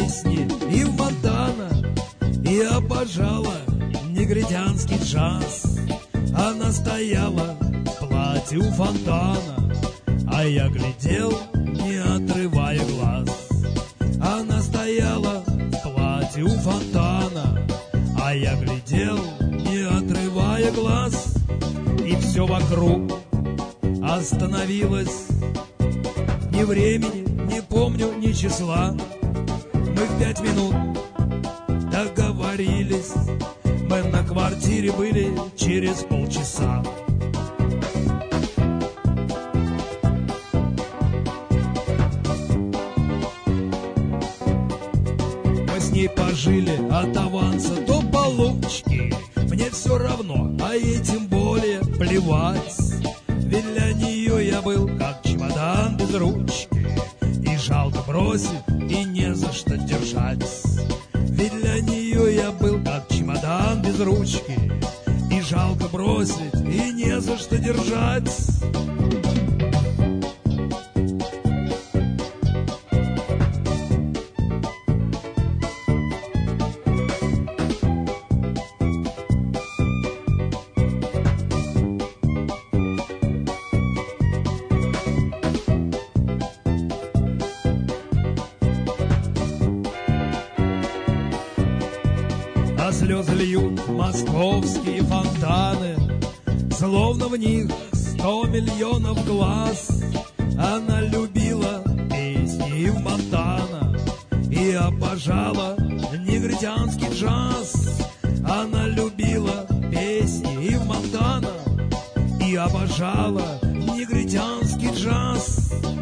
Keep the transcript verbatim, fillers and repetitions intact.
песни и в Монтана, и обожала негритянский джаз. Она стояла в платье у фонтана, а я глядел, не отрывая глаз. Она стояла в платье у фонтана, а я глядел, не отрывая глаз. И все вокруг остановилось. Ни времени, не помню, ни числа. Мы в пять минут договорились. Мы на квартире были через полчаса. Мы с ней пожили от аванса до получки. Мне все равно, а ей тем более плевать. Ведь для нее я был как чемодан без ручки, и жалко бросить, и не за что держать. Ведь для нее я был как чемодан без ручки, и жалко бросить, и не за что держать. А слезы льют московские фонтаны, словно в них сто миллионов глаз. Она любила песни в Монтана и обожала негритянский джаз. Она любила песни в Монтана и обожала негритянский джаз.